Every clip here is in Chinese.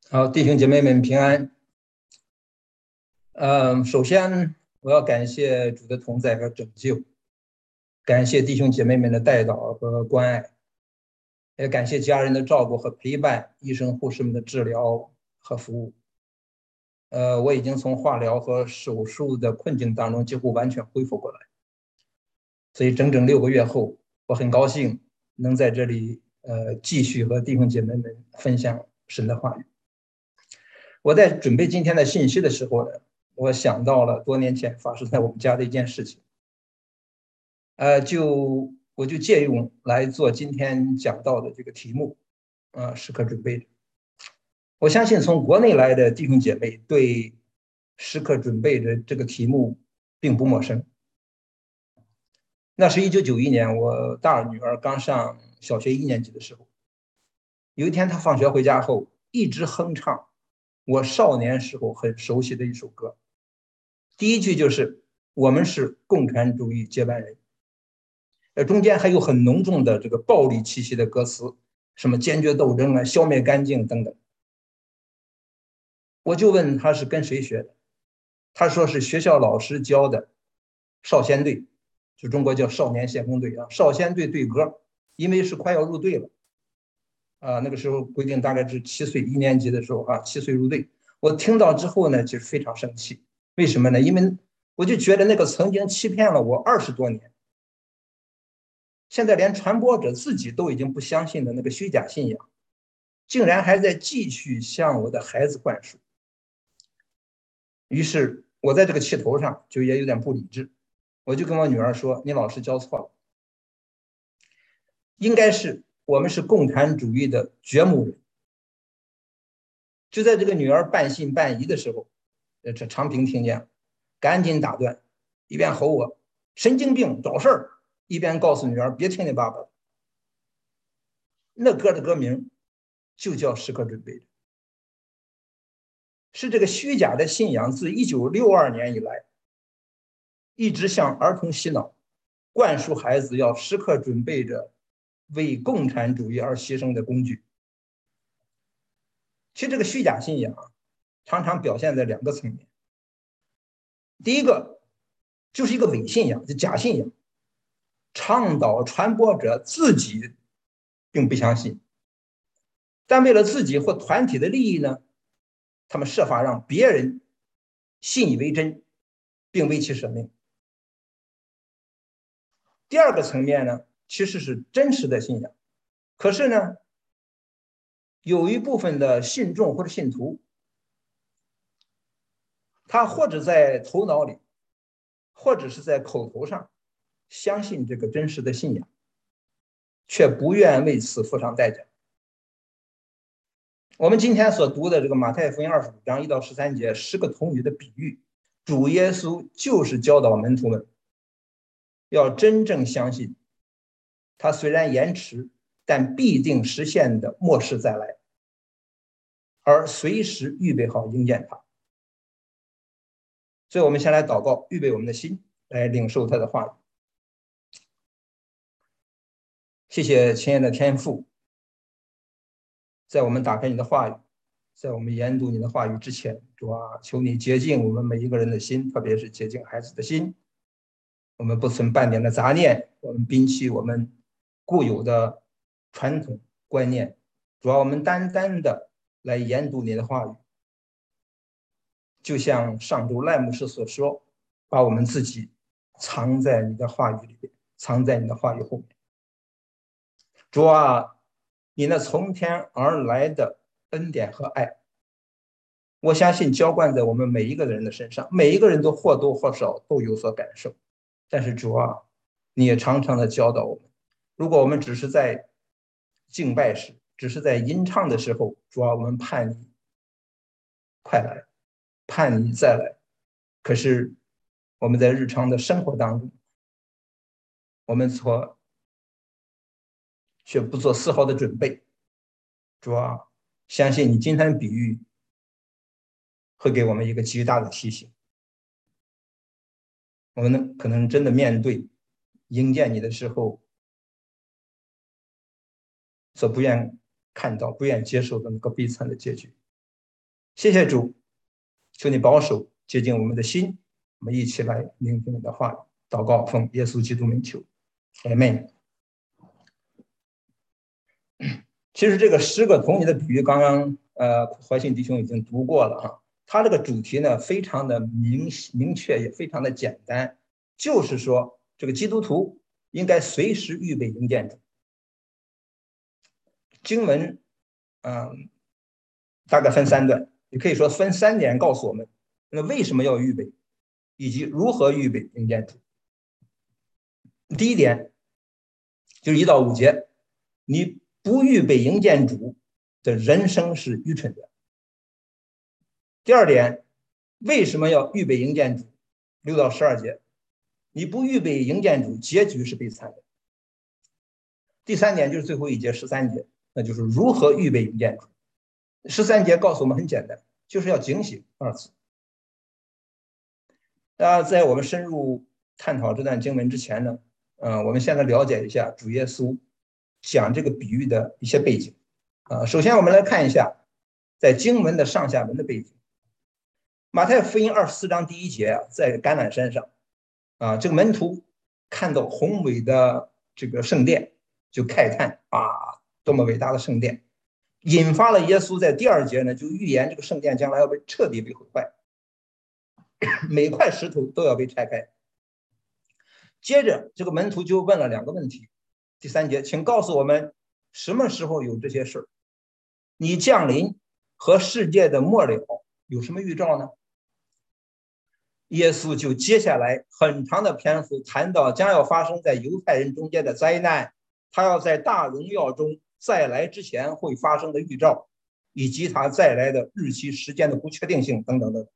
好，弟兄姐妹们平安。首先我要感谢主的同在和拯救，感谢弟兄姐妹们的带导和关爱，也感谢家人的照顾和陪伴，医生护士们的治疗和服务。我已经从化疗和手术的困境当中几乎完全恢复过来，所以整整6个月后，我很高兴能在这里继续和弟兄姐妹们分享神的话语。我在准备今天的信息的时候呢，我想到了多年前发生在我们家的一件事情，我就借用来做今天讲到的这个题目，时刻准备着。我相信从国内来的弟兄姐妹对时刻准备着这个题目并不陌生。那是1991年，我大女儿刚上小学1年级的时候，有一天她放学回家后，一直哼唱我少年时候很熟悉的一首歌。第一句就是我们是共产主义接班人，中间还有很浓重的这个暴力气息的歌词，什么坚决斗争啊，消灭干净等等。我就问他是跟谁学的，他说是学校老师教的少先队，就中国叫少年先锋队啊，少先队队歌，因为是快要入队了那个时候规定大概是7岁1年级的时候7岁入队。我听到之后呢，就是非常生气，为什么呢？因为我就觉得那个曾经欺骗了我20多年，现在连传播者自己都已经不相信的那个虚假信仰，竟然还在继续向我的孩子灌输。于是我在这个气头上就也有点不理智，我就跟我女儿说：“你老师教错了，应该是我们是共产主义的掘墓人。”就在这个女儿半信半疑的时候，这长平听见了，赶紧打断，一边吼我神经病找事儿，一边告诉女儿别听你爸爸。那歌的歌名就叫时刻准备着，是这个虚假的信仰自1962年以来一直向儿童洗脑，灌输孩子要时刻准备着为共产主义而牺牲的工具。其实这个虚假信仰常常表现在2个层面，第一个就是一个伪信仰，就假信仰，倡导传播者自己并不相信，但为了自己或团体的利益呢，他们设法让别人信以为真，并为其舍命。第二个层面呢，其实是真实的信仰，可是呢，有一部分的信众或者信徒，他或者在头脑里，或者是在口头上相信这个真实的信仰，却不愿为此付上代价。我们今天所读的这个马太福音25章1到13节10个童女的比喻，主耶稣就是教导门徒们要真正相信他虽然延迟，但必定实现的末世再来，而随时预备好迎接他。所以我们先来祷告，预备我们的心来领受他的话语。谢谢亲爱的天父，在我们打开你的话语，在我们研读你的话语之前，主啊，求你洁净我们每一个人的心，特别是洁净孩子的心。我们不存半点的杂念，我们摒弃我们固有的传统观念，主要我们单单的来研读你的话语，就像上周赖牧师所说，把我们自己藏在你的话语里面，藏在你的话语后面。主啊，你那从天而来的恩典和爱，我相信浇灌在我们每一个人的身上，每一个人都或多或少都有所感受。但是主啊，你也常常的教导我们，如果我们只是在敬拜时，只是在吟唱的时候，主啊，我们盼你快来，盼你再来。可是我们在日常的生活当中，我们却不做丝毫的准备。主啊，相信你今天的比喻会给我们一个极大的提醒。我们可能真的面对迎接你的时候所不愿看到、不愿接受的那个悲惨的结局。 谢谢主，求你保守洁净我们的心，我们一起来聆听你的话语，祷告奉耶稣基督名求，阿们。其实这个10个童女的比喻，刚刚怀信弟兄已经读过了哈。它这个主题呢，非常的明确，也非常的简单，就是说这个基督徒应该随时预备迎见主。经文，大概分3段，也可以说分3点告诉我们，那为什么要预备，以及如何预备迎见主。第一点就是1到5节，你不预备迎见主的人生是愚蠢的。第2点，为什么要预备迎见主？6到12节，你不预备迎见主，结局是悲惨的。第3点就是最后一节13节，那就是如何预备迎见主。13节告诉我们很简单，就是要警醒2次。在我们深入探讨这段经文之前呢，我们先来了解一下主耶稣讲这个比喻的一些背景。首先我们来看一下在经文的上下文的背景。马太福音24章第1节，在橄榄山上，这个门徒看到宏伟的这个圣殿，就慨叹多么伟大的圣殿，引发了耶稣在第2节呢，就预言这个圣殿将来要被彻底被毁坏，每块石头都要被拆开。接着这个门徒就问了2个问题。第3节，请告诉我们什么时候有这些事？你降临和世界的末了有什么预兆呢？耶稣就接下来很长的篇幅谈到将要发生在犹太人中间的灾难，他要在大荣耀中再来之前会发生的预兆，以及他再来的日期时间的不确定性等等等。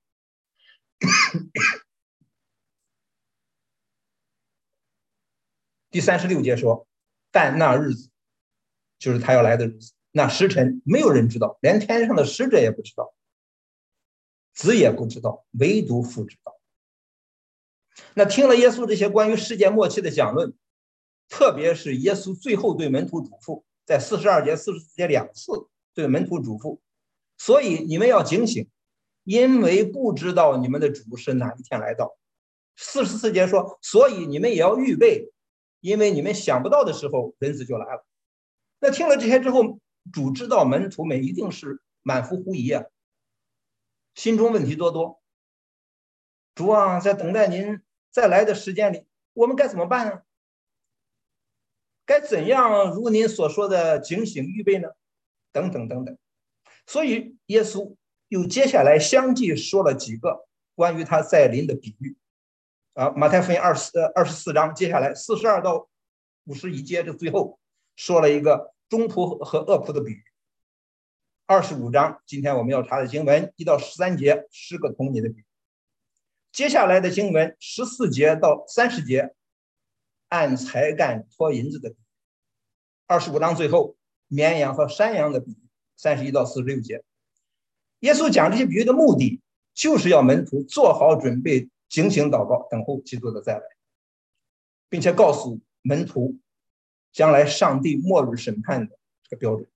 第36节说，但那日子，就是他要来的日子，那时辰没有人知道，连天上的使者也不知道，子也不知道，唯独父知道。那听了耶稣这些关于世界末期的讲论，特别是耶稣最后对门徒嘱咐，在42节44节2次对门徒嘱咐，所以你们要警醒，因为不知道你们的主是哪一天来到。44节说，所以你们也要预备，因为你们想不到的时候人子就来了。那听了这些之后，主知道门徒们一定是满腹狐疑心中问题多多。主啊，在等待您再来的时间里，我们该怎么办呢？该怎样如您所说的警醒预备呢？等等等等。所以耶稣又接下来相继说了几个关于他再临的比喻。马太福音24章，接下来42到51节，这最后说了一个中仆和恶仆的比喻。25章，今天我们要查的经文1到13节，10个童女的比喻。接下来的经文14节到30节，按才干托银子的比喻。25章最后，绵羊和山羊的比喻，31到46节。耶稣讲这些比喻的目的，就是要门徒做好准备，警醒祷告，等候基督的再来，并且告诉门徒将来上帝末日审判的这个标准。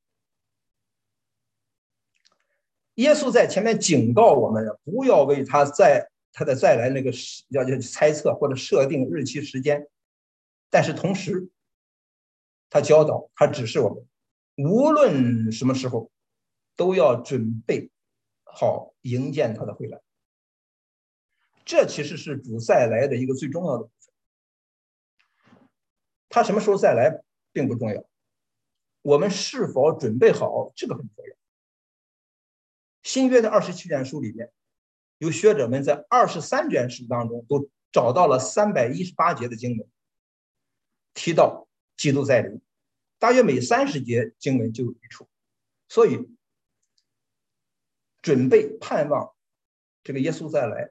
耶稣在前面警告我们，不要为他的再来那个要猜测或者设定日期时间，但是同时他教导，他指示我们，无论什么时候都要准备好迎见他的回来。这其实是主再来的一个最重要的部分。他什么时候再来并不重要，我们是否准备好这个很重要。新约的27卷书里面，有学者们在23卷书当中都找到了318节的经文，提到基督再临，大约每30节经文就有一处。所以准备盼望这个耶稣再来，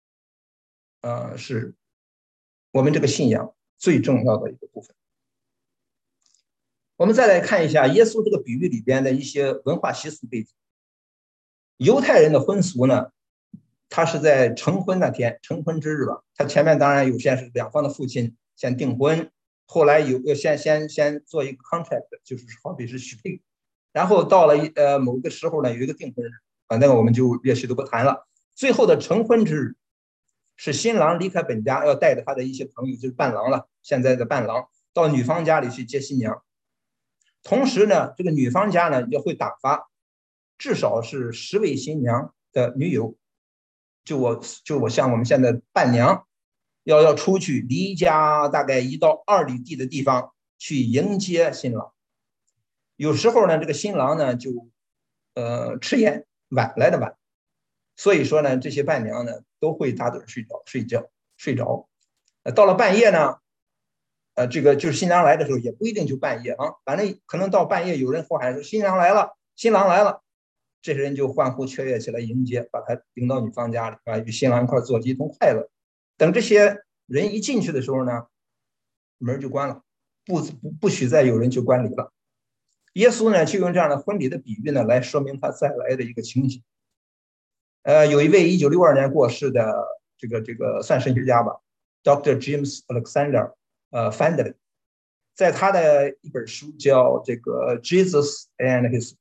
是我们这个信仰最重要的一个部分。我们再来看一下耶稣这个比喻里边的一些文化习俗背景。犹太人的婚俗呢，他是在成婚那天，成婚之日吧，他前面当然有些是两方的父亲先订婚，后来有先做一个 contract， 就是好比是许配，然后到了某个时候呢，有一个订婚日， 那个我们就略去都不谈了。最后的成婚之日是新郎离开本家，要带着他的一些朋友，就是伴郎了，现在的伴郎到女方家里去接新娘。同时呢，这个女方家呢也会打发至少是10位新娘的女友，就我像我们现在伴娘要出去离家大概1到2里地的地方去迎接新郎。有时候呢，这个新郎呢就迟延晚来的晚，所以说呢，这些伴娘呢都会打盹睡着。到了半夜呢，这个就是新郎来的时候也不一定就半夜啊，反正可能到半夜有人呼喊说新郎来了，新郎来了，这些人就欢呼雀跃起来迎接，把他领到女方家里啊，与新郎一块坐一同快乐。等这些人一进去的时候呢，门就关了，不许再有人去观礼了。耶稣呢，就用这样的婚礼的比喻呢，来说明他再来的一个情形。有一位1962年过世的这个算神学家吧 ，Dr. James Alexander Findlay， 在他的一本书叫这个 Jesus and His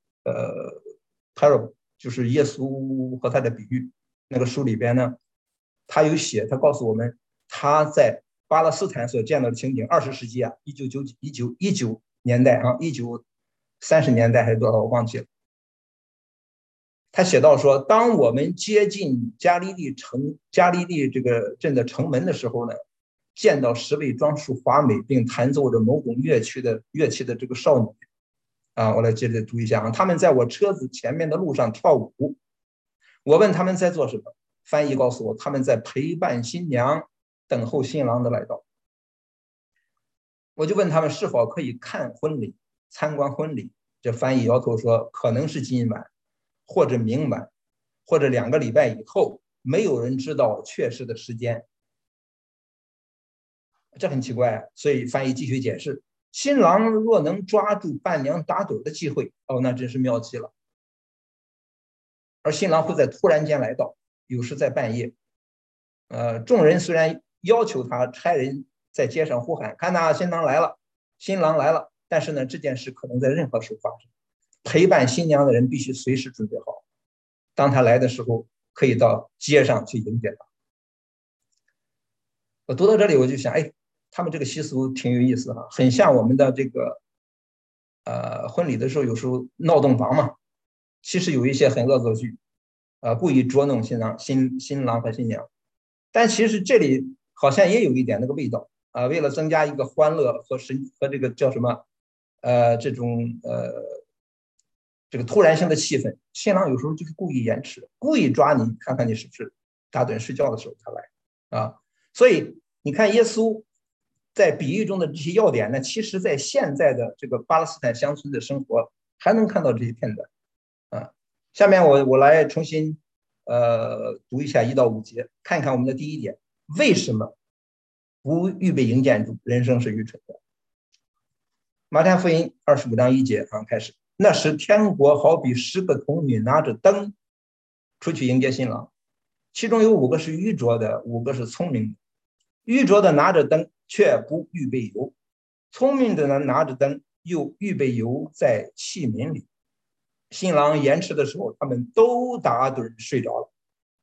Parable， 就是耶稣和他的比喻。那个书里边呢，他有写，他告诉我们他在巴勒斯坦所见到的情景。20世纪啊，19年代啊，1930年代还是多少我忘记了。他写到说，当我们接近加利利这个镇的城门的时候呢，见到10位装束华美并弹奏着某种乐器的这个少女啊，我来接着读一下啊，他们在我车子前面的路上跳舞。我问他们在做什么，翻译告诉我他们在陪伴新娘，等候新郎的来到。我就问他们是否可以看婚礼、参观婚礼，这翻译摇头说可能是今晚，或者明晚，或者2个礼拜以后，没有人知道确实的时间。这很奇怪啊，所以翻译继续解释：新郎若能抓住伴娘打盹的机会，那真是妙极了。而新郎会在突然间来到，有时在半夜。众人虽然要求他差人在街上呼喊：“看呐，新郎来了，新郎来了！”但是呢，这件事可能在任何时候发生。陪伴新娘的人必须随时准备好，当他来的时候，可以到街上去迎接他。我读到这里，我就想，他们这个习俗挺有意思哈，很像我们的这个婚礼的时候，有时候闹洞房嘛，其实有一些很恶作剧，故意捉弄新郎和新娘，但其实这里好像也有一点那个味道啊，为了增加一个欢乐和这个叫什么这个突然性的气氛，新郎有时候就是故意延迟，故意抓你，看看你是不是打盹睡觉的时候才来啊。所以你看耶稣在比喻中的这些要点呢，其实在现在的这个巴勒斯坦乡村的生活还能看到这些片段啊。下面我来重新读一下1到5节，看看我们的第一点：为什么不预备迎接主？人生是愚蠢的。马太福音25章1节开始。那时天国好比10个童女拿着灯出去迎接新郎，其中有5个是愚拙的，5个是聪明的。愚拙的拿着灯却不预备油，聪明的拿着灯又预备油在器皿里。新郎延迟的时候，他们都打盹睡着了。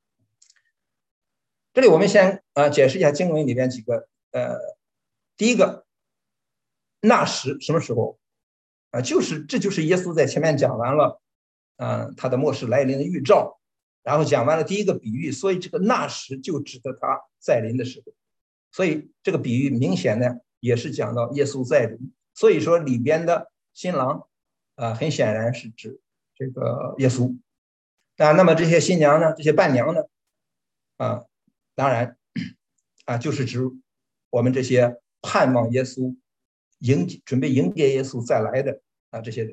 这里我们先解释一下经文里面几个第一个，那时什么时候这就是耶稣在前面讲完了他的末世来临的预兆，然后讲完了第一个比喻，所以这个那时就指的他再临的时候，所以这个比喻明显呢也是讲到耶稣再临，所以说里边的新郎很显然是指这个耶稣那么这些新娘呢，这些伴娘呢当然就是指我们这些盼望耶稣准备迎接耶稣再来的这些人。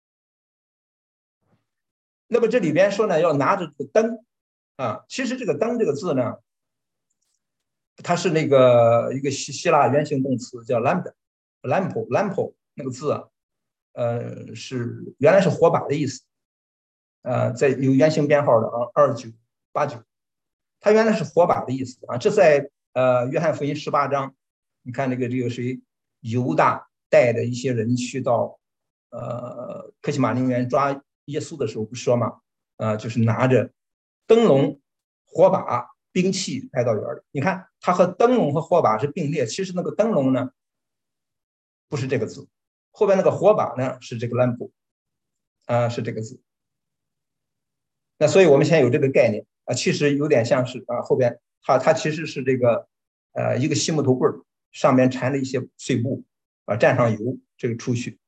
那么这里边说呢，要拿着这个灯其实这个灯这个字呢，它是那个一个希腊原形动词叫 lampo 那个字是原来是火把的意思，在有原形编号的2989，它原来是火把的意思这在约翰福音18章，你看这个谁犹大带的一些人去到克西马林园抓耶稣的时候不说嘛就是拿着灯笼、火把、兵器来到园里。你看，它和灯笼和火把是并列，其实那个灯笼呢不是这个字，后边那个火把呢是这个兰布，是这个字。那所以我们现在有这个概念其实有点像是后边它其实是这个一个细木头棍，上面缠了一些碎布蘸上油，这个出去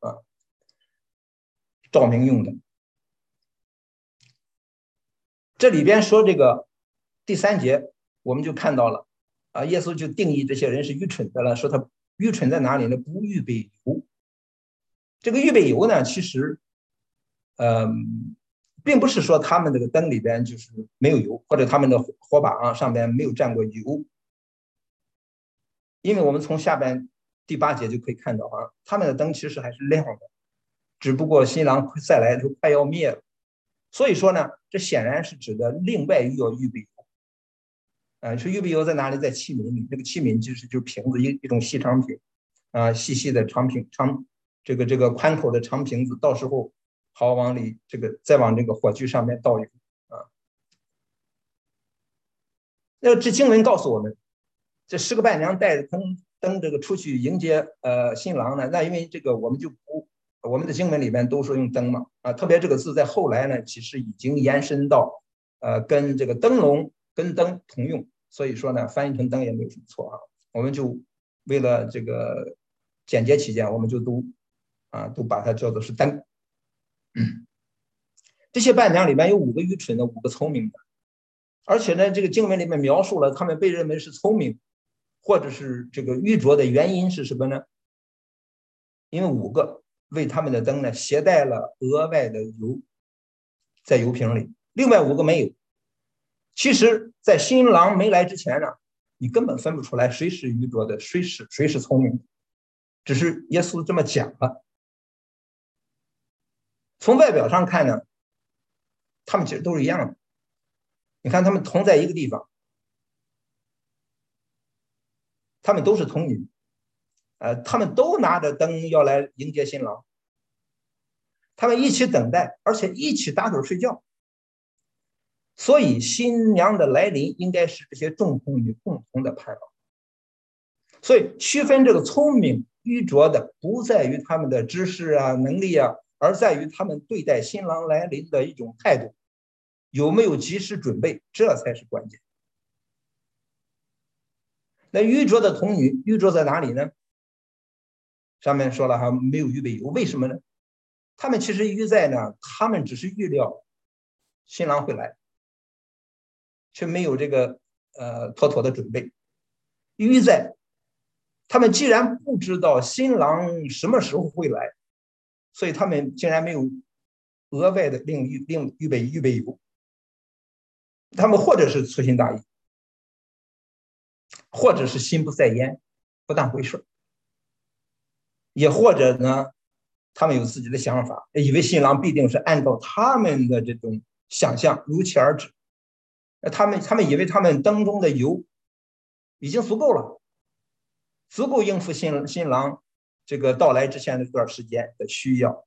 照明用的。这里边说这个第3节，我们就看到了耶稣就定义这些人是愚蠢的了，说他愚蠢在哪里呢？不预备油。这个预备油呢，其实并不是说他们这个灯里边就是没有油，或者他们的火把上面没有蘸过油，因为我们从下边第8节就可以看到他们的灯其实还是亮的，只不过新郎再来的时候快要灭了。所以说呢，这显然是指的另外要预备油。说预备油在哪里？在器皿里。这个器皿就是瓶子，一种细长瓶细细的长瓶，这个宽口的长瓶子，到时候好往里再往这个火炬上面倒油那这经文告诉我们，这10个伴娘带着灯这个出去迎接新郎呢。那因为这个我们的经文里面都说用灯嘛特别这个字在后来呢，其实已经延伸到跟这个灯笼跟灯同用，所以说呢翻译成灯也没有什么错我们就为了这个简洁起见，我们就都把它叫做是灯。这些伴娘里面有5个愚蠢的，5个聪明的，而且呢这个经文里面描述了他们被认为是聪明或者是这个愚拙的原因是什么呢？因为5个为他们的灯呢携带了额外的油在油瓶里，另外5个没有。其实在新郎没来之前呢，你根本分不出来谁是愚拙的，谁是聪明的，只是耶稣这么讲了。从外表上看呢，他们其实都是一样的。你看他们同在一个地方，他们都是童女他们都拿着灯要来迎接新郎，他们一起等待，而且一起打盹睡觉。所以新娘的来临应该是这些众童女共同的盼望。所以区分这个聪明愚拙的不在于他们的知识能力而在于他们对待新郎来临的一种态度，有没有及时准备，这才是关键。那愚拙的童女愚拙在哪里呢？上面说了没有预备油，为什么呢？他们其实愚在呢，他们只是预料新郎会来，却没有这个妥妥的准备。愚在他们既然不知道新郎什么时候会来，所以他们竟然没有额外的另预备油。他们或者是粗心大意，或者是心不在焉，不当回事，也或者呢，他们有自己的想法，以为新郎必定是按照他们的这种想象如期而至。他们以为他们灯中的油已经足够了，足够应付新郎这个到来之前的这段时间的需要。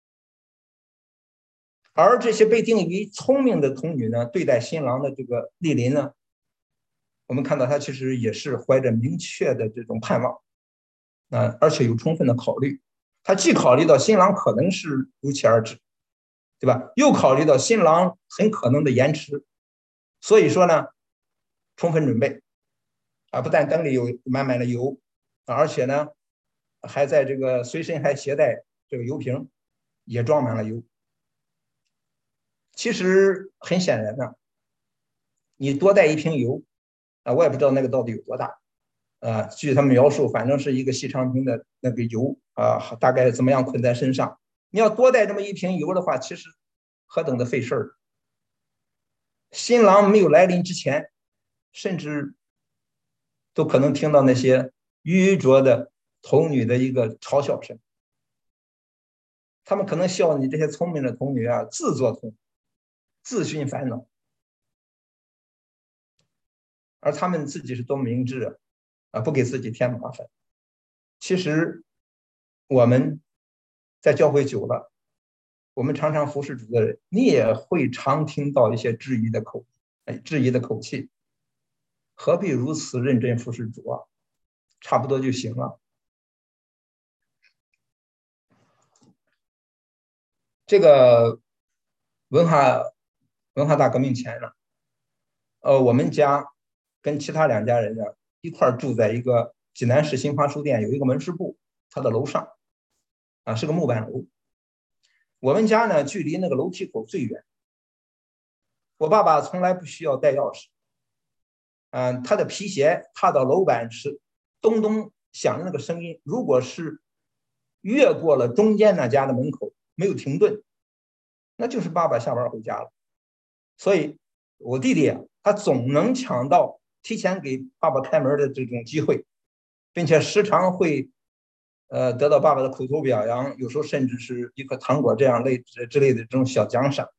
而这些被定为聪明的童女呢，对待新郎的这个莅临呢，我们看到他其实也是怀着明确的这种盼望而且有充分的考虑。他既考虑到新郎可能是如期而至，对吧？又考虑到新郎很可能的延迟，所以说呢，充分准备不但灯里有满满的油而且呢，还在这个随身还携带这个油瓶，也装满了油。其实很显然呢，你多带一瓶油我也不知道那个到底有多大据他们描述，反正是一个细长瓶的那个油大概怎么样捆在身上。你要多带这么一瓶油的话，其实何等的费事儿。新郎没有来临之前，甚至都可能听到那些愚拙的童女的一个嘲笑声。他们可能笑你这些聪明的童女自作聪明，自寻烦恼，而他们自己是多么明智不给自己添麻烦。其实我们在教会久了， 我们常常服侍主的人，你也会常听到一些质疑的口气，何必如此认真服侍主啊？差不多就行了。这个文化大革命前呢，我们家跟其他2家人呢一块住在一个济南市新华书店有一个门市部，它的楼上啊是个木板楼。我们家呢距离那个楼梯口最远，我爸爸从来不需要带钥匙，他的皮鞋踏到楼板时咚咚响的那个声音，如果是越过了中间那家的门口没有停顿，那就是爸爸下班回家了。所以我弟弟啊，他总能抢到提前给爸爸开门的这种机会，并且时常会得到爸爸的口头表扬，有时候甚至是一颗糖果这样之类的这种小奖赏。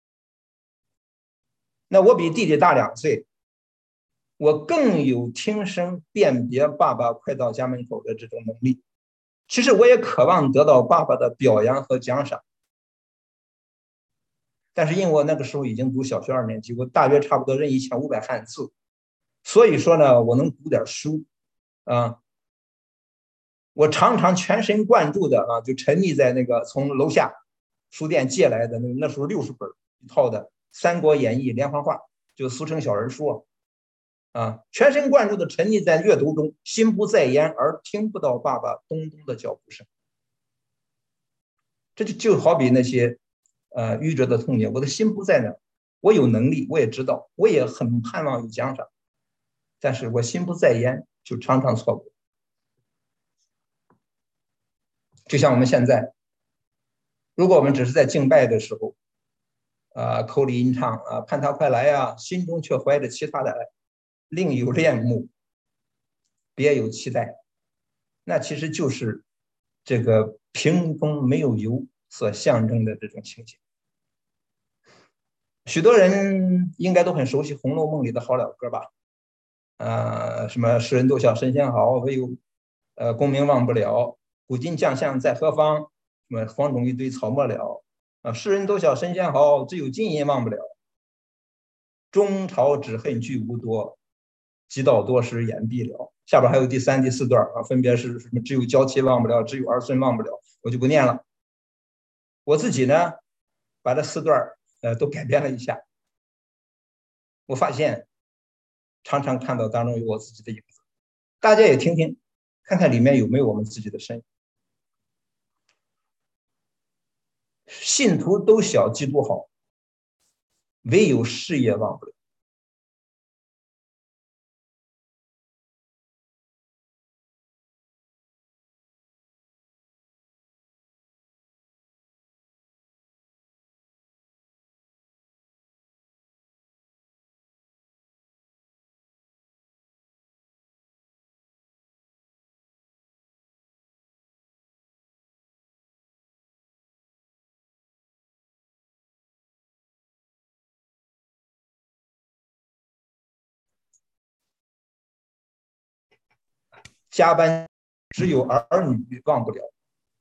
那我比弟弟大2岁，我更有听声辨别爸爸快到家门口的这种能力。其实我也渴望得到爸爸的表扬和奖赏，但是因为我那个时候已经读小学2年级，我大约差不多认1500汉字，所以说呢，我能读点书啊。我常常全神贯注的就沉溺在那个从楼下书店借来的那时候60本一套的《三国演义》连环画，就俗称小人书全神贯注的沉溺在阅读中，心不在焉，而听不到爸爸咚咚的脚步声。这就好比那些愚者的童年，我的心不在那儿，我有能力，我也知道，我也很盼望有奖赏，但是我心不在焉，就常常错过。就像我们现在，如果我们只是在敬拜的时候口里吟唱盼他快来呀，心中却怀着其他的爱，另有恋慕，别有期待，那其实就是这个瓶中没有油所象征的这种情形。许多人应该都很熟悉《红楼梦》里的好了歌吧？什么世人都晓神仙好，唯有功名忘不了。古今将相在何方？什么黄种一堆草没了。世人都晓神仙好，只有金银忘不了。中朝只恨聚无多，积道多时眼闭了。下边还有第3、第4段分别是什么？只有娇妻忘不了，只有儿孙忘不了。我就不念了。我自己呢，把这4段都改编了一下。我发现常常看到当中有我自己的影子，大家也听听，看看里面有没有我们自己的身影。信徒都晓基督好，唯有事业忘不了。加班只有儿女忘不了。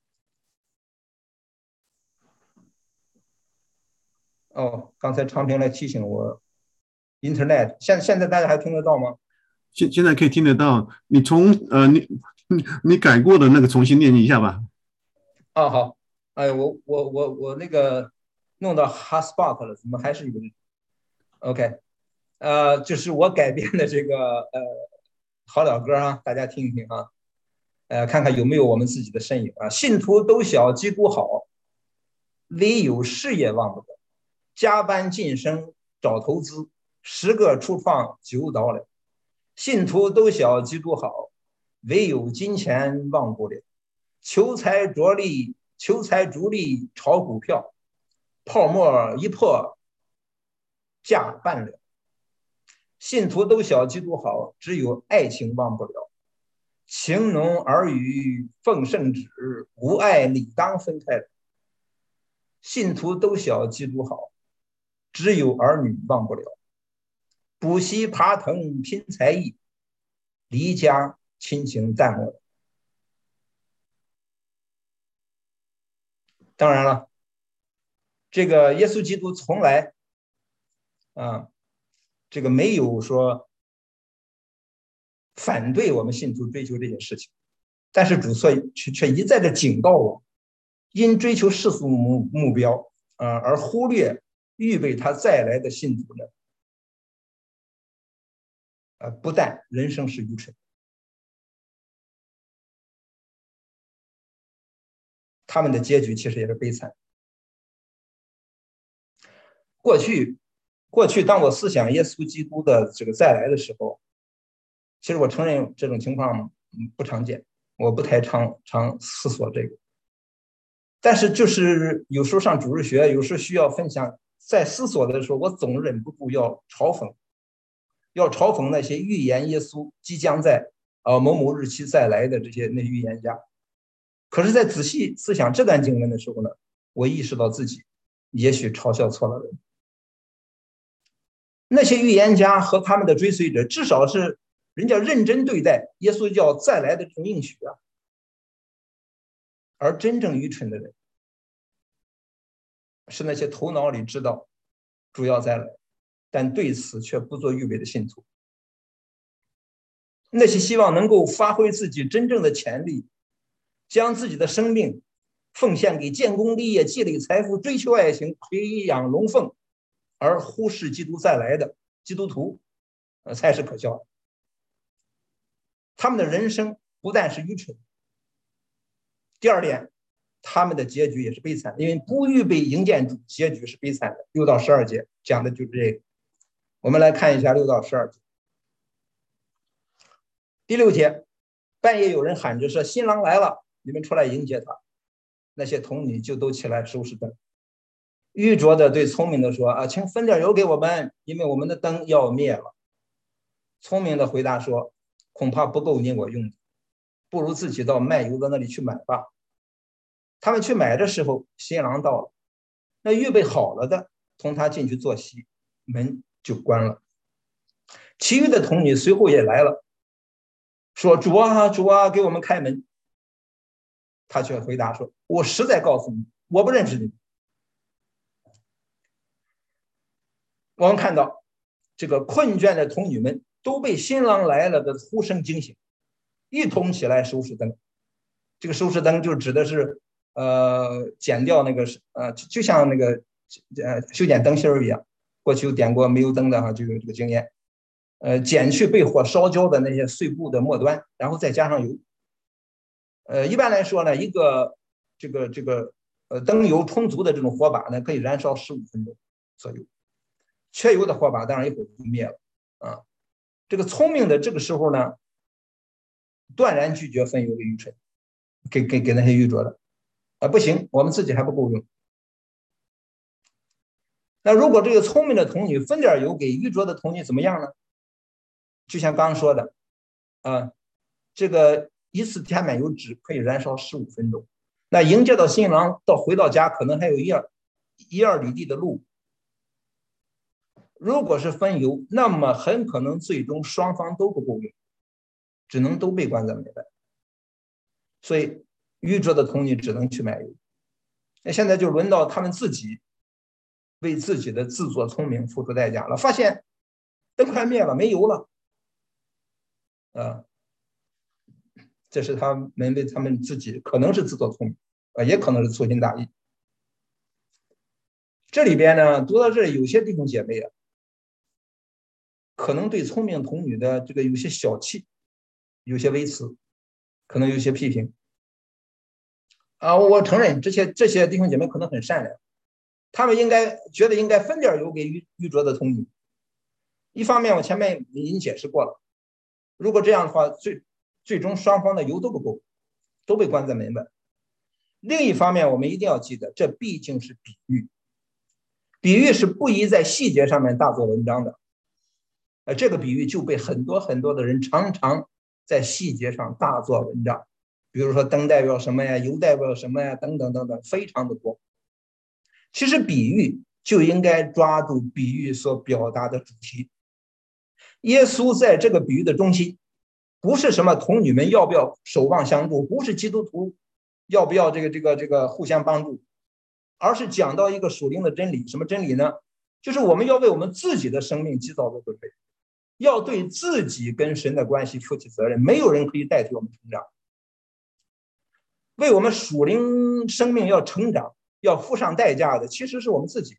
刚才长平来提醒我 ，Internet 现在大家还听得到吗？ 现在可以听得到。你从你改过的那个重新念一下吧。 好，我那个弄到 Hotspot 了，怎么还是有？OK，就是我改编的这个好了歌大家听一听看看有没有我们自己的身影信徒都晓基督好，唯有事业忘不了。加班晋升找投资，10个初创9倒了。信徒都晓基督好，唯有金钱忘不了。求财着力，求财逐利炒股票，泡沫一破，价半了。信徒都晓基督好，只有爱情忘不了。情浓耳语奉圣旨，无爱理当分开了。信徒都晓基督好，只有儿女忘不了。补习爬藤拼才艺，离家亲情淡漠了。当然了， 这个耶稣基督从来这个没有说反对我们信徒追求这件事情，但是主却一再的警告我，因追求世俗目标而忽略预备他再来的信徒呢，不但人生是愚蠢，他们的结局其实也是悲惨。过去当我思想耶稣基督的这个再来的时候，其实我承认这种情况不常见，我不太常思索这个。但是就是有时候上主日学，有时候需要分享，在思索的时候，我总忍不住要嘲讽那些预言耶稣即将在某某日期再来的那些预言家。可是在仔细思想这段经文的时候呢，我意识到自己也许嘲笑错了人。那些预言家和他们的追随者，至少是人家认真对待耶稣要再来的这种应许啊。而真正愚蠢的人，是那些头脑里知道主要再来，但对此却不做预备的信徒。那些希望能够发挥自己真正的潜力，将自己的生命奉献给建功立业、积累财富、追求爱情、培养龙凤，而忽视基督再来的基督徒，才是可笑的。他们的人生不但是愚蠢，第二点，他们的结局也是悲惨，因为不预备迎见主，结局是悲惨的。6到12节讲的就是这个。我们来看一下6到12节。第6节，半夜有人喊着说：“新郎来了，你们出来迎接他。”那些童女就都起来收拾灯。愚拙的对聪明的说：“请分点油给我们，因为我们的灯要灭了。”聪明的回答说：“恐怕不够你我用的，不如自己到卖油的那里去买吧。”他们去买的时候，新郎到了，那预备好了的同他进去坐席，门就关了。其余的童女随后也来了，说：“主啊，主啊，给我们开门。”他却回答说：“我实在告诉你，我不认识你。”我们看到这个困倦的童女们都被新郎来了的呼声惊醒，一同起来收拾灯。这个收拾灯就指的是剪掉那个就像那个修剪灯芯一样，过去有点过煤油灯的就有这个经验。剪去被火烧焦的那些碎布的末端，然后再加上油。一般来说呢，一个灯油充足的这种火把呢，可以燃烧15分钟左右。缺油的火把当然一会儿就灭了啊。这个聪明的这个时候呢，断然拒绝分油给愚蠢，给那些愚拙的不行，我们自己还不够用。那如果这个聪明的童女分点油给愚拙的童女怎么样呢？就像刚刚说的这个一次添满油脂可以燃烧15分钟，那迎接到新郎回到家可能还有一二里地的路。如果是分油，那么很可能最终双方都不够用，只能都被关在门外。所以愚拙的童女只能去买油。那现在就轮到他们自己为自己的自作聪明付出代价了，发现灯快灭了，没油了这是他们为他们自己可能是自作聪明也可能是粗心大意。这里边呢，读到这里，有些弟兄姐妹可能对聪明童女的这个有些小气，有些微词，可能有些批评我承认这些弟兄姐妹可能很善良，他们觉得应该分点油给愚拙的童女。一方面我前面已经解释过了，如果这样的话，最终双方的油都不够，都被关在门外。另一方面我们一定要记得，这毕竟是比喻，比喻是不宜在细节上面大做文章的。这个比喻就被很多的人常常在细节上大做文章，比如说灯代表什么呀，油代表什么呀，等等等等，非常的多。其实比喻就应该抓住比喻所表达的主题。耶稣在这个比喻的中心，不是什么童女们要不要守望相助，不是基督徒要不要这个互相帮助， 而是讲到一个属灵的真理。什么真理呢？就是我们要为我们自己的生命及早做准备，要对自己跟神的关系负起责任。没有人可以代替我们成长，为我们属灵生命要成长要付上代价的其实是我们自己。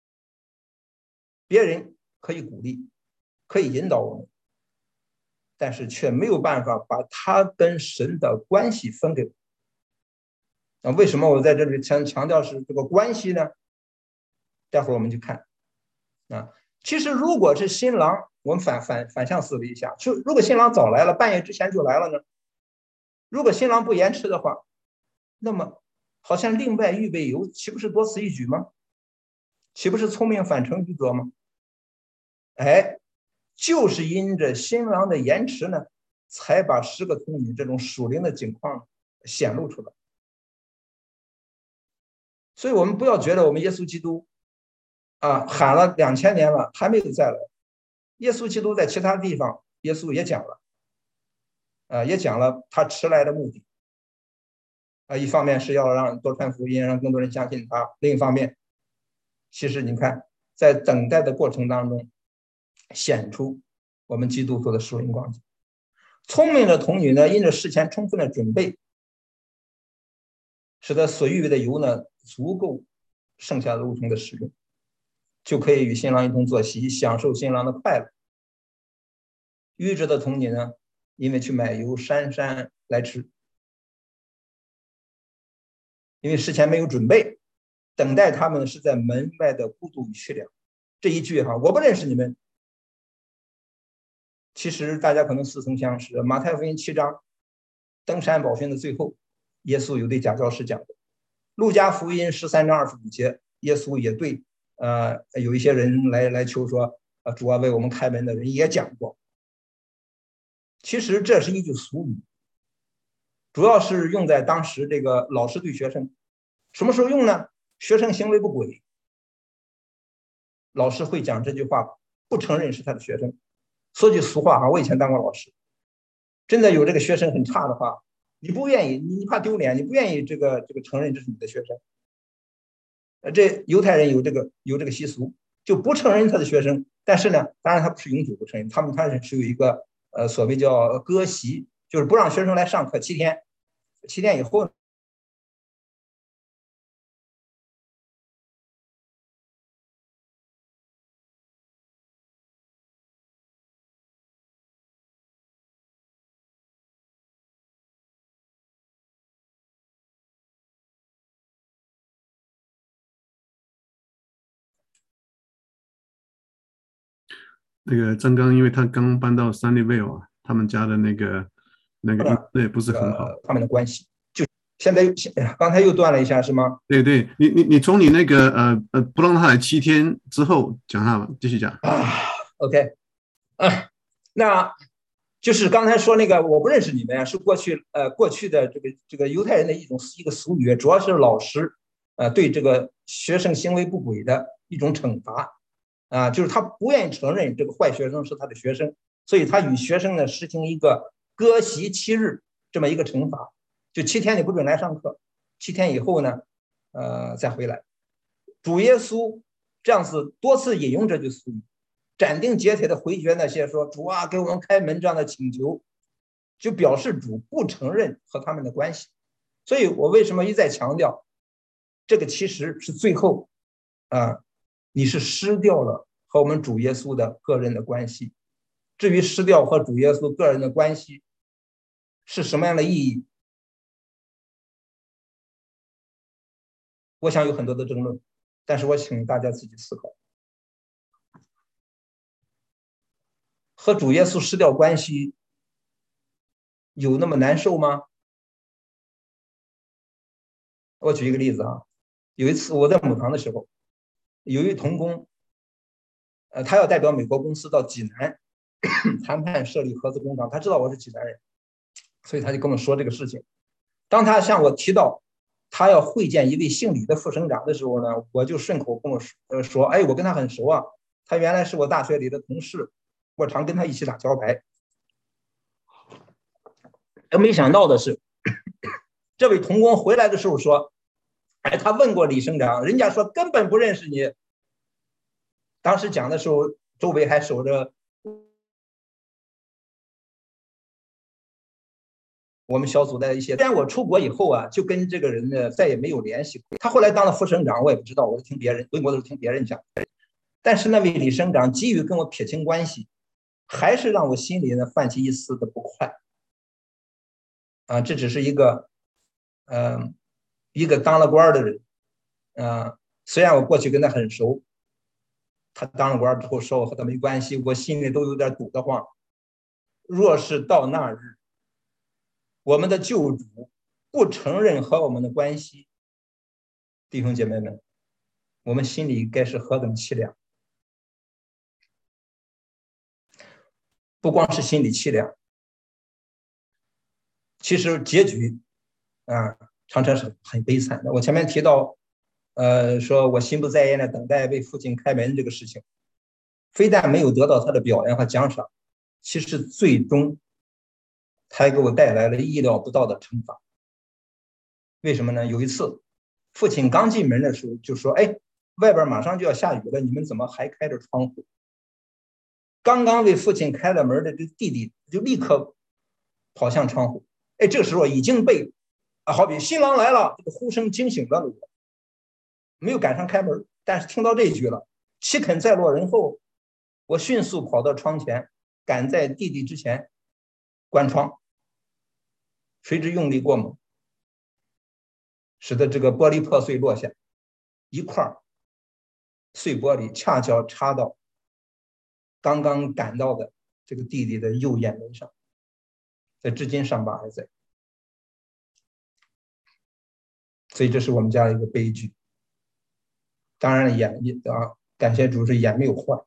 别人可以鼓励，可以引导我们，但是却没有办法把他跟神的关系分给我们。为什么我在这里强调是这个关系呢？待会儿我们去看其实如果是新郎，我们反向思维一下，就如果新郎早来了，半夜之前就来了呢？如果新郎不延迟的话，那么好像另外预备油，岂不是多此一举吗？岂不是聪明反成愚拙吗？就是因着新郎的延迟呢，才把10个童女这种属灵的境况显露出来。所以我们不要觉得我们耶稣基督喊了2000年了还没有再来。耶稣基督在其他地方耶稣也讲了也讲了他迟来的目的一方面是要让多传福音，让更多人相信他，另一方面其实你看在等待的过程当中显出我们基督徒的属灵光景。聪明的童女呢，因着事前充分的准备，使得所预备的油呢足够剩下的路程的使用，就可以与新郎一同坐席，享受新郎的快乐。愚直的童女呢，因为去买油姗姗来迟，因为事前没有准备，等待他们是在门外的孤独与凄凉。这一句我不认识你们，其实大家可能似曾相识。马太福音7章登山宝训的最后，耶稣有对假教师讲的。路加福音13章25节，耶稣也对有一些人来求说主啊为我们开门的人也讲过。其实这是一句俗语，主要是用在当时这个老师对学生。什么时候用呢？学生行为不轨，老师会讲这句话，不承认是他的学生。说句俗话我以前当过老师，真的有这个学生很差的话，你不愿意，你怕丢脸，你不愿意这个承认这是你的学生。这犹太人有这个习俗，就不承认他的学生。但是呢，当然他不是永久不承认，他是有一个所谓叫割席，就是不让学生来上课7天，7天以后那个张刚，因为他刚搬到Sunnyvale他们家的那个也不是很好。 他们的关系就现在刚才又断了一下是吗？ 对，你从你那个不让他来7天之后讲他吧，继续讲 OK 那就是刚才说那个我不认识你们是过去的这个犹太人的一个俗语，主要是老师对这个学生行为不轨的一种惩罚就是他不愿意承认这个坏学生是他的学生，所以他与学生呢实行一个割席7日这么一个惩罚，就7天你不准来上课，7天以后呢再回来。主耶稣这样子多次引用这句俗语，斩钉截铁的回绝那些说主啊给我们开门这样的请求，就表示主不承认和他们的关系。所以我为什么一再强调，这个其实是最后你是失掉了和我们主耶稣的个人的关系。至于失掉和主耶稣个人的关系是什么样的意义，我想有很多的争论，但是我请大家自己思考。和主耶稣失掉关系有那么难受吗？我举一个例子有一次我在母堂的时候，有一同工他要代表美国公司到济南谈判设立合资工厂，他知道我是济南人，所以他就跟我说这个事情。当他向我提到他要会见一位姓李的副省长的时候呢，我就顺口跟我说我跟他很熟他原来是我大学里的同事，我常跟他一起打桥牌。没想到的是这位同工回来的时候说哎，他问过李省长，人家说根本不认识你。当时讲的时候，周围还守着我们小组的一些。虽然我出国以后啊，就跟这个人呢再也没有联系过。他后来当了副省长，我也不知道，我是听别人，我都是听别人讲。但是那位李省长急于跟我撇清关系，还是让我心里呢泛起一丝的不快。啊，这只是一个当了官的人，虽然我过去跟他很熟，他当了官之后说我和他没关系，我心里都有点堵得慌。若是到那日，我们的救主不承认和我们的关系，弟兄姐妹们，我们心里该是何等凄凉！不光是心里凄凉，其实结局常常是很悲惨的。我前面提到，说我心不在焉的等待为父亲开门这个事情，非但没有得到他的表扬和奖赏，其实最终他还给我带来了意料不到的惩罚。为什么呢？有一次，父亲刚进门的时候就说：“哎，外边马上就要下雨了，你们怎么还开着窗户？”刚刚为父亲开了门的这弟弟就立刻跑向窗户。哎，这时候已经被好比新郎来了这个呼声惊醒了我，没有赶上开门，但是听到这一句了，岂肯再落人后？我迅速跑到窗前，赶在弟弟之前关窗，谁知用力过猛，使得这个玻璃破碎落下，一块碎玻璃恰巧插到刚刚赶到的这个弟弟的右眼眉上，这至今伤疤还在。所以这是我们家的一个悲剧。当然感谢主是眼没有坏。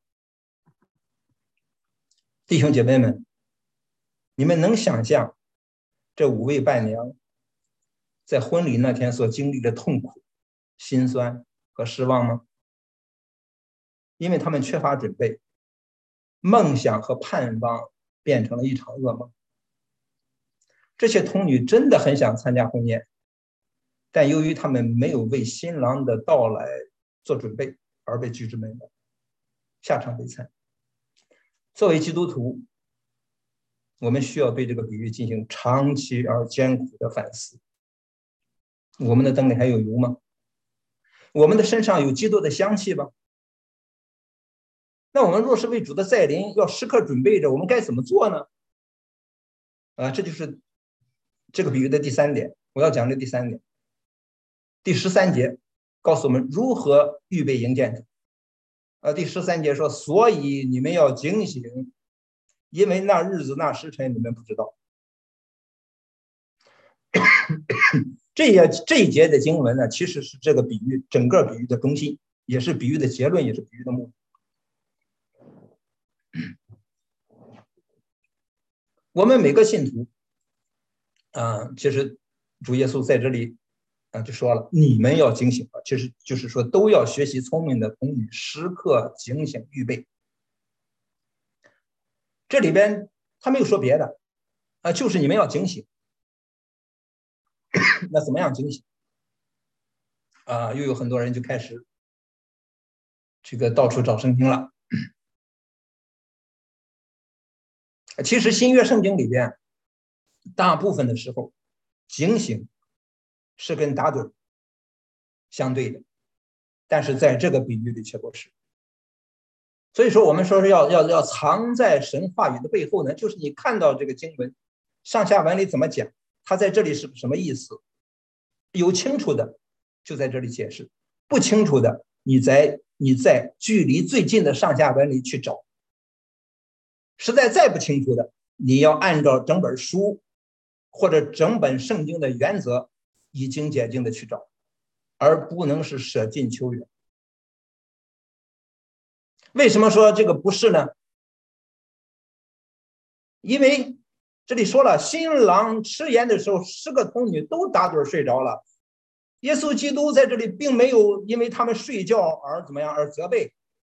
弟兄姐妹们，你们能想象这5位伴娘在婚礼那天所经历的痛苦、心酸和失望吗？因为他们缺乏准备，梦想和盼望变成了一场噩梦。这些童女真的很想参加婚宴，但由于他们没有为新郎的到来做准备，而被拒之门外，下场悲惨。作为基督徒，我们需要对这个比喻进行长期而艰苦的反思。我们的灯里还有油吗？我们的身上有基督的香气吗？那我们若是为主的再临要时刻准备着，我们该怎么做呢？这就是这个比喻的第3点，我要讲的第3点。第13节告诉我们如何预备迎见主。第13节说，所以你们要警醒，因为那日子那时辰你们不知道。这一节的经文呢，其实是这个比喻整个比喻的中心，也是比喻的结论，也是比喻的目的。我们每个信徒其实主耶稣在这里就说了，你们要警醒，其实就是说都要学习聪明的童女，时刻警醒预备。这里边他没有说别的就是你们要警醒。那怎么样警醒又有很多人就开始这个到处找圣经了。其实新约圣经里边大部分的时候警醒是跟打盹相对的，但是在这个比喻里却不是。所以说我们说是要藏在神话语的背后呢，就是你看到这个经文上下文里怎么讲，它在这里是什么意思，有清楚的就在这里解释，不清楚的你在距离最近的上下文里去找，实在再不清楚的，你要按照整本书或者整本圣经的原则以经解经的去找，而不能是舍近求远。为什么说这个不是呢？因为这里说了，新郎迟延的时候10个童女都打盹睡着了，耶稣基督在这里并没有因为他们睡觉而怎么样而责备。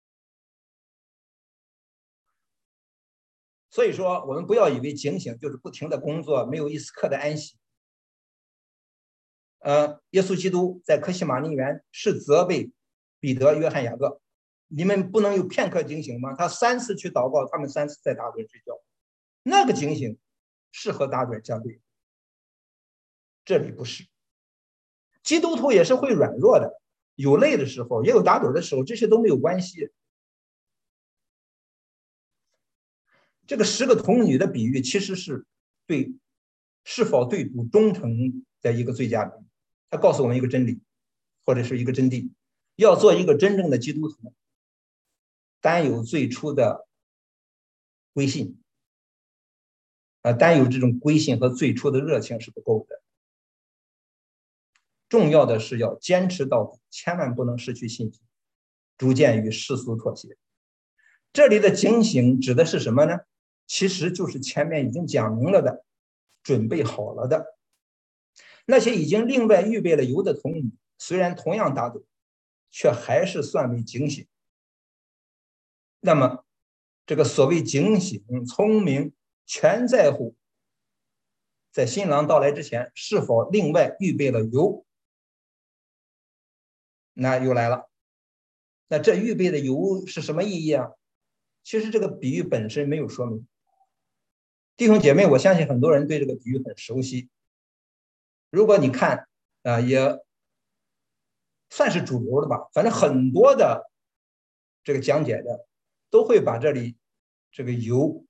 所以说我们不要以为警醒就是不停的工作，没有一丝刻的安息耶稣基督在客西马尼园是责备彼得、约翰、雅各，你们不能有片刻警醒吗？他3次去祷告，他们3次在打盹睡觉，那个警醒是和打盹相对，这里不是。基督徒也是会软弱的，有累的时候，也有打盹的时候，这些都没有关系。这个10个童女的比喻其实是对是否对主忠诚的一个最佳比喻，它告诉我们一个真理，或者是一个真谛：要做一个真正的基督徒，单有最初的归信，单有这种归信和最初的热情是不够的。重要的是要坚持到底，千万不能失去信心，逐渐与世俗妥协。这里的警醒指的是什么呢？其实就是前面已经讲明了的，准备好了的。那些已经另外预备了油的童女，虽然同样打盹，却还是算为警醒。那么这个所谓警醒、聪明，全在乎在新郎到来之前是否另外预备了油。那又来了，那这预备的油是什么意义啊？其实这个比喻本身没有说明。弟兄姐妹，我相信很多人对这个比喻很熟悉。如果你看也算是主流的吧，反正很多的这个讲解的都会把这里这个油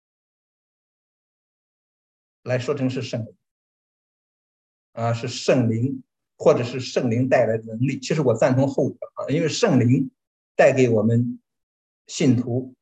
来说成是圣灵是圣灵，或者是圣灵带来的能力。其实我赞同后者因为圣灵带给我们信徒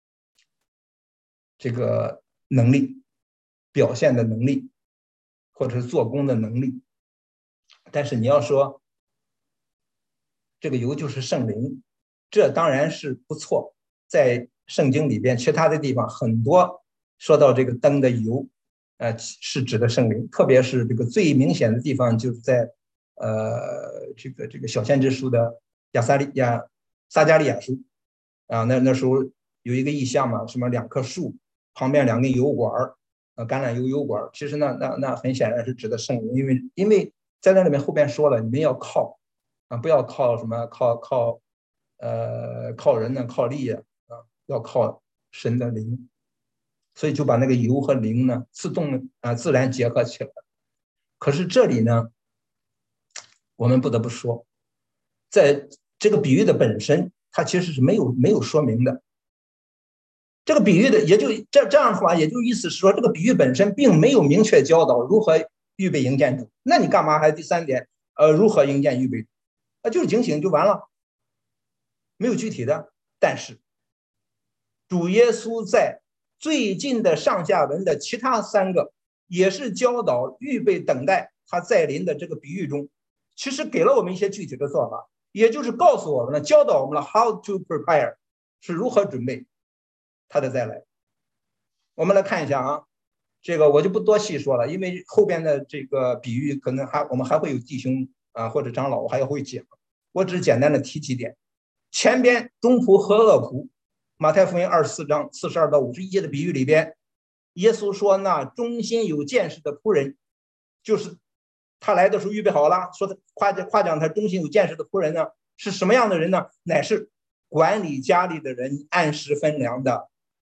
这个能力，表现的能力，或者是做工的能力。但是你要说这个油就是圣灵，这当然是不错。在圣经里边其他的地方很多说到这个灯的油是指的圣灵，特别是这个最明显的地方就是在这个小先知书的撒加利亚书那时候有一个意象嘛，什么2棵树旁边2根油管橄榄油管，其实那很显然是指的圣灵，因为在那里面后边说了，你们要靠不要靠什么靠人呢，靠力要靠神的灵，所以就把那个油和灵呢自然结合起来。可是这里呢，我们不得不说，在这个比喻的本身，它其实是没有说明的。这个比喻的也就这样的话，也就意思是说，这个比喻本身并没有明确教导如何预备迎见主。那你干嘛还第3点如何迎见预备？就是警醒就完了，没有具体的。但是主耶稣在最近的上下文的其他3个也是教导预备等待他再临的这个比喻中，其实给了我们一些具体的做法，也就是告诉我们了，教导我们了 how to prepare 是如何准备他的再来。我们来看一下这个我就不多细说了，因为后边的这个比喻可能我们还会有弟兄或者长老还会讲，我只简单的提几点。前边忠仆和恶仆，马太福音24章42到51节的比喻里边，耶稣说那忠心有见识的仆人，就是他来的时候预备好了，说他夸奖他忠心有见识的仆人呢，是什么样的人呢？乃是管理家里的人，按时分粮的。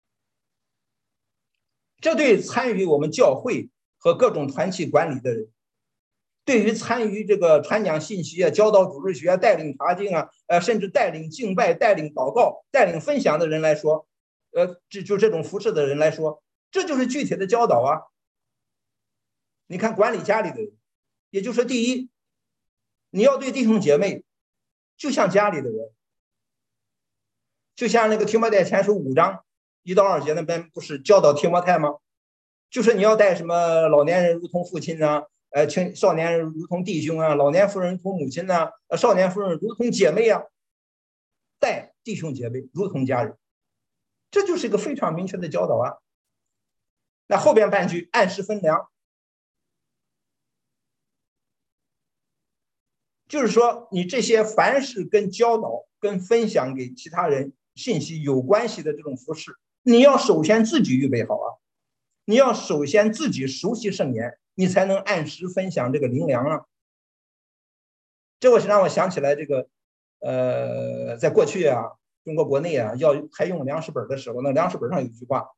这对参与我们教会和各种团体管理的人，对于参与这个传讲信息教导主日学、带领查经甚至带领敬拜、带领祷告、带领分享的人来说，就这种服侍的人来说，这就是具体的教导你看管理家里的人，也就是说，第一，你要对弟兄姐妹就像家里的人，就像那个提摩太前书5章1到2节那边不是教导提摩太吗？就是你要带什么老年人如同父亲少年人如同弟兄老年妇人如同母亲少年妇人如同姐妹带弟兄姐妹如同家人，这就是一个非常明确的教导那后边半句按时分粮，就是说你这些凡是跟教导跟分享给其他人信息有关系的这种服事，你要首先自己预备好你要首先自己熟悉圣言，你才能按时分享这个灵粮这我是让我想起来这个，在过去啊，中国国内啊，还用粮食本的时候，那粮食本上有一句话，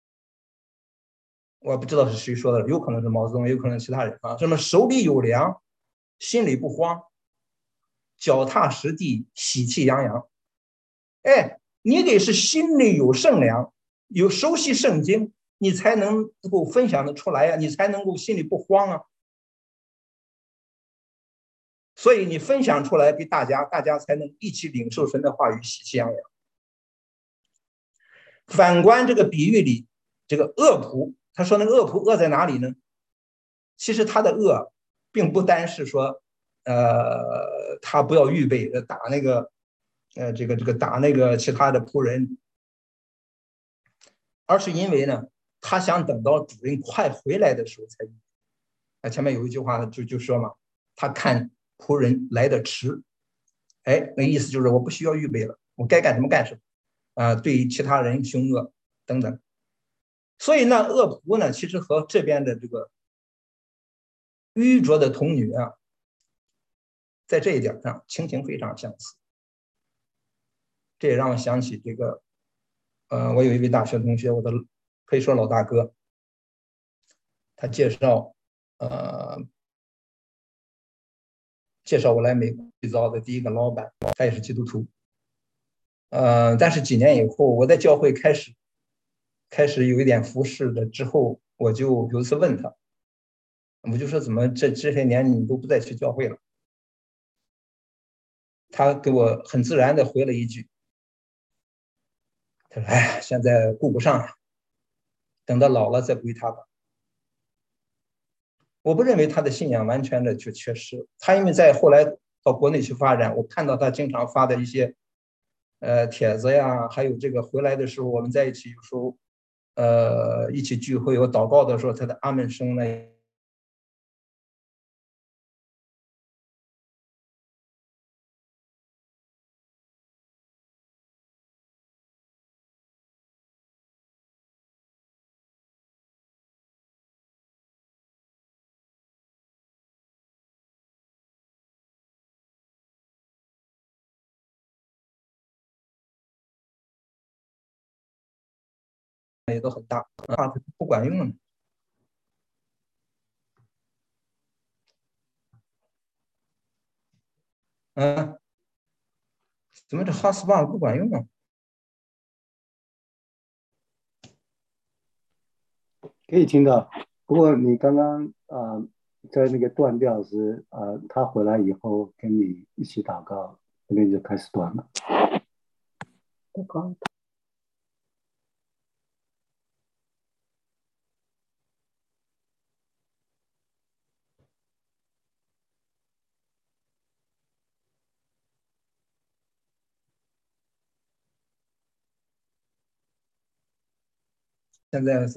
我不知道是谁说的，有可能是毛泽东，有可能是其他人啊。什么手里有粮，心里不慌，脚踏实地，喜气洋洋。哎，你得是心里有圣粮，有熟悉圣经，你才能够分享的出来呀，你才能够心里不慌啊。所以你分享出来给大家，大家才能一起领受神的话语，喜气洋洋。反观这个比喻里，这个恶仆，他说那个恶仆恶在哪里呢？其实他的恶，并不单是说，他不要预备打那个，打那个其他的仆人，而是因为呢，他想等到主人快回来的时候才预备。前面有一句话就说嘛，他看仆人来的迟，哎，那意思就是我不需要预备了，我该干什么干什么。对其他人凶恶等等。所以呢，恶仆呢，其实和这边的这个愚拙的童女啊，在这一点上情形非常相似。这也让我想起这个，我有一位大学同学，我的可以说老大哥，他介绍我来美国最早的第一个老板，他也是基督徒。但是几年以后，我在教会开始有一点服侍了之后，我就有一次问他，我就说怎么这些年你都不再去教会了？他给我很自然的回了一句，他说：“哎，现在顾不上了，等到老了再归他吧。”我不认为他的信仰完全的就缺失，他因为在后来到国内去发展，我看到他经常发的一些帖子呀，还有这个回来的时候我们在一起有时候一起聚会，我祷告的时候他的阿门声呢也都很大啊，不管用了。怎么这哈斯巴不管用啊？ 可以听到，不过你刚刚在那个断掉时，他回来以后跟你一起祷告，那边就开始断了。我刚现在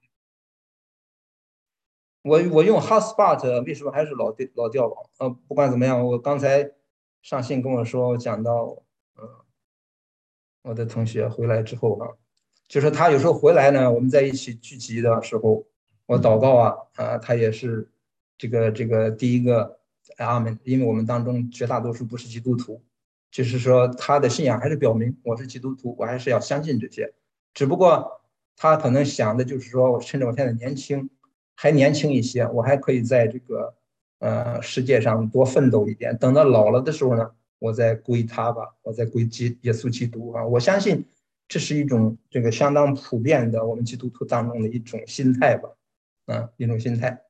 我用 Hotspot 为什么还是老掉网？不管怎么样，我刚才上信跟我说讲到，我的同学回来之后啊，就是他有时候回来呢，我们在一起聚集的时候，我祷告他也是这个第一个阿门，因为我们当中绝大多数不是基督徒，就是说他的信仰还是表明我是基督徒，我还是要相信这些，只不过他可能想的就是说，我趁着我现在还年轻一些，我还可以在这个世界上多奋斗一点，等到老了的时候呢，我再归他吧，我再归耶稣基督啊！我相信这是一种这个相当普遍的我们基督徒当中的一种心态吧，一种心态。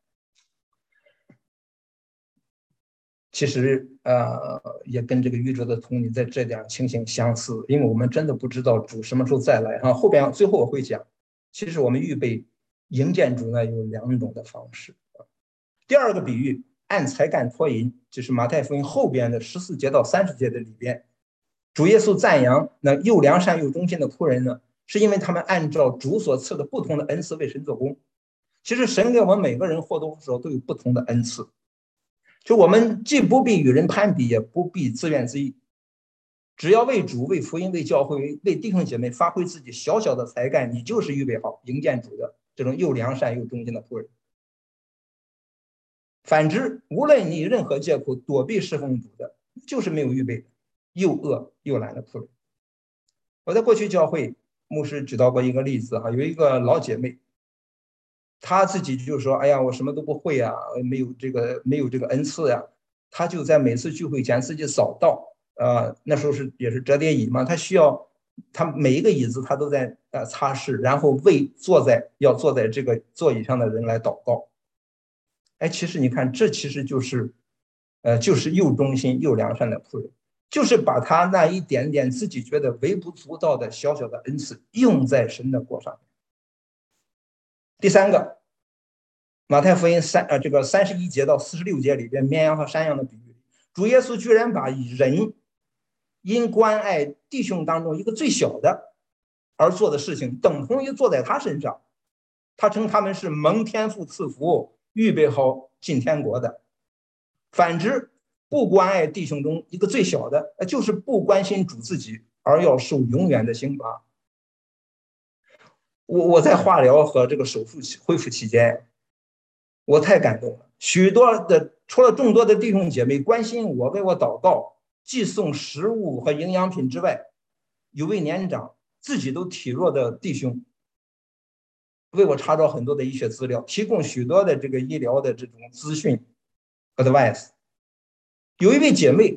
其实也跟这个愚拙的童女在这点情形相似，因为我们真的不知道主什么时候再来啊。最后我会讲，其实我们预备迎见主呢有2种的方式。第二个比喻，按才干托银，就是马太福音后边的14节到30节的里边，主耶稣赞扬那又良善又忠心的仆人呢，是因为他们按照主所赐的不同的恩赐为神做工。其实神给我们每个人或多或少都有不同的恩赐，就我们既不必与人攀比，也不必自怨自艾，只要为主、为福音、为教会、为弟兄姐妹发挥自己小小的才干，你就是预备好迎见主的这种又良善又忠心的仆人。 反之，无论你任何借口躲避侍奉主的，就是没有预备的，又饿又懒的仆人。我在过去教会牧师举到过一个例子有一个老姐妹，她自己就说：“哎呀，我什么都不会啊，没有这个恩赐呀。”她就在每次聚会前自己扫道，那时候也是折叠椅嘛，她需要她每一个椅子她都在擦拭，然后为要坐在这个座椅上的人来祷告。哎，其实你看，这其实就是又忠心又良善的仆人。就是把他那一点点自己觉得微不足道的小小的恩赐用在神的国上。第三个，马太福音31节到46节里边绵羊和山羊的比喻，主耶稣居然把人因关爱弟兄当中一个最小的而做的事情等同于做在他身上，他称他们是蒙天父赐福预备好进天国的。反之，不关爱弟兄中一个最小的，就是不关心主自己，而要受永远的刑罚。我在化疗和这个手术恢复期间，我太感动了。除了众多的弟兄姐妹关心我，为我祷告，寄送食物和营养品之外，有位年长自己都体弱的弟兄，为我查找很多的医学资料，提供许多的这个医疗的这种资讯 advice。有一位姐妹，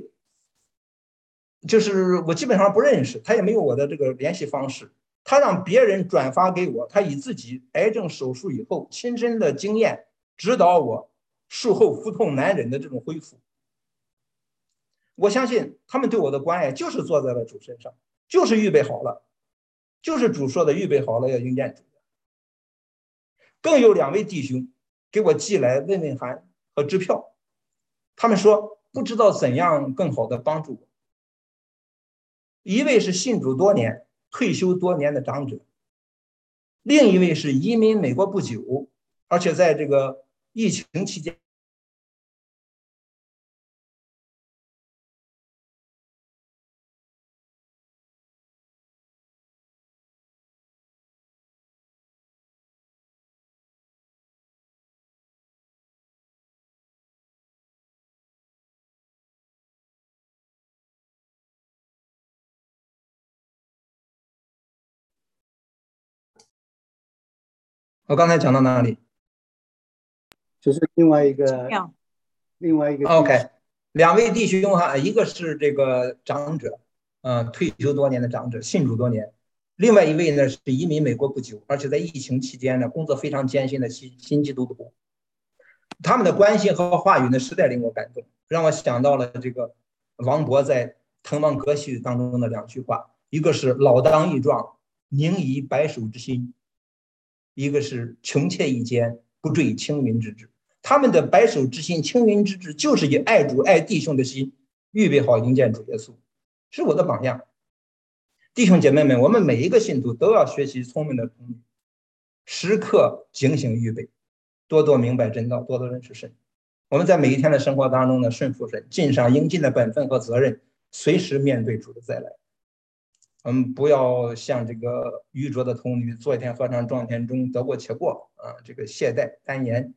就是我基本上不认识，她也没有我的这个联系方式，她让别人转发给我，她以自己癌症手术以后亲身的经验指导我术后腹痛难忍的这种恢复。我相信他们对我的关爱就是坐在了主身上，就是预备好了，就是主说的预备好了要迎见主。更有2位弟兄给我寄来慰问函和支票，他们说不知道怎样更好的帮助我。一位是信主多年、退休多年的长者，另一位是移民美国不久，而且在这个疫情期间我刚才讲到哪里？ 就是另外一个 OK， 2位弟兄一个是这个长者，退休多年的长者，信主多年；另外一位呢是移民美国不久，而且在疫情期间呢工作非常艰辛的新基督徒。他们的关心和话语呢，实在令我感动，让我想到了这个王勃在《滕王阁序》当中的2句话，一个是老当益壮，宁移白首之心，一个是穷且益坚，不坠青云之志。他们的白首之心、青云之志，就是以爱主爱弟兄的心，预备好迎见主耶稣，是我的榜样。弟兄姐妹们，我们每一个信徒都要学习聪明的童女，时刻警醒预备，多多明白真道，多多认识神。我们在每一天的生活当中呢，顺服神，尽上应尽的本分和责任，随时面对主的再来。我们不要像这个愚拙的童女，做一天和尚撞一天钟，得过且过这个懈怠单言。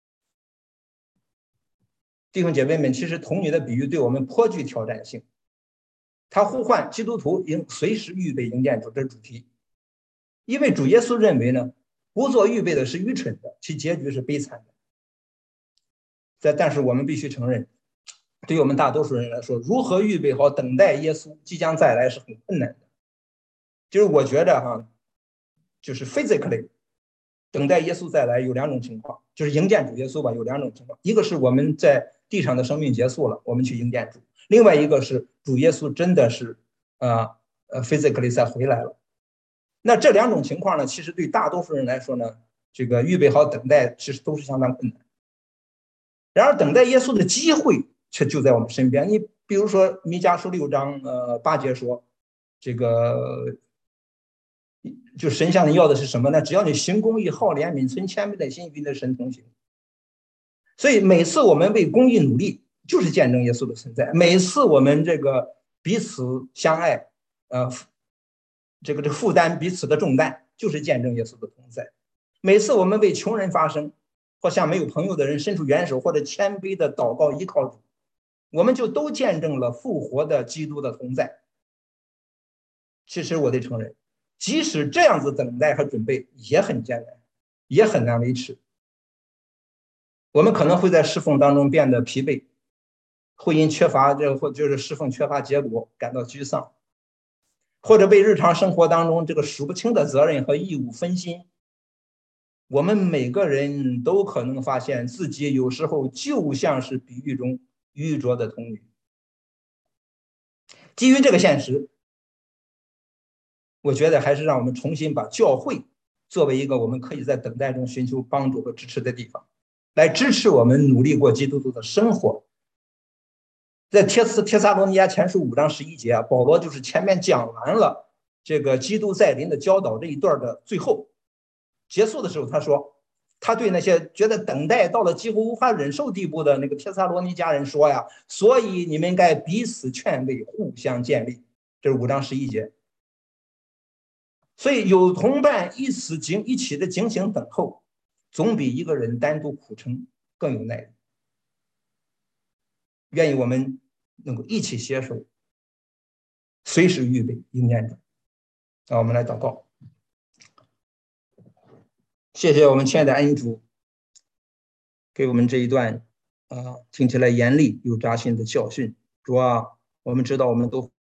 弟兄姐妹们，其实童女的比喻对我们颇具挑战性，他呼唤基督徒应随时预备迎见主的主题。因为主耶稣认为呢，不做预备的是愚蠢的，其结局是悲惨的。但是我们必须承认，对于我们大多数人来说，如何预备好等待耶稣即将再来是很困难的。就是我觉得就是 physically 等待耶稣再来有2种情况，就是迎见主耶稣吧，有2种情况。一个是我们在地上的生命结束了，我们去迎见主；另外一个是主耶稣真的是physically 再回来了。那这2种情况呢，其实对大多数人来说呢，这个预备好等待其实都是相当困难。然而等待耶稣的机会却就在我们身边。你比如说弥迦书6章8节说，这个就神向你要的是什么呢？只要你行公义、好怜悯、存谦卑的心，与你的神同行。所以每次我们为公义努力，就是见证耶稣的存在；每次我们这个彼此相爱，这个负担彼此的重担，就是见证耶稣的同在；每次我们为穷人发声， 或向没有朋友的人伸出援手，或者谦卑的祷告依靠主，我们就都见证了复活的基督的同在。其实我得承认，即使这样子等待和准备也很艰难，也很难维持。我们可能会在侍奉当中变得疲惫，会因缺乏或就是侍奉缺乏结果感到沮丧，或者被日常生活当中这个数不清的责任和义务分心。我们每个人都可能发现自己有时候就像是比喻中愚拙的童女。基于这个现实，我觉得还是让我们重新把教会作为一个我们可以在等待中寻求帮助和支持的地方，来支持我们努力过基督徒的生活。在帖撒罗尼迦前书5章11节，保罗就是前面讲完了这个基督再临的教导这一段的最后结束的时候，他说他对那些觉得等待到了几乎无法忍受地步的那个帖撒罗尼迦人说呀，所以你们该彼此劝慰，互相建立。这是5章11节。所以有同伴一起的警醒等候，总比一个人单独苦撑更有耐力。愿意我们能够一起携手，随时预备迎接着。我们来祷告。谢谢我们亲爱的恩主，给我们这一段听起来严厉又扎心的教训。主啊，我们知道我们都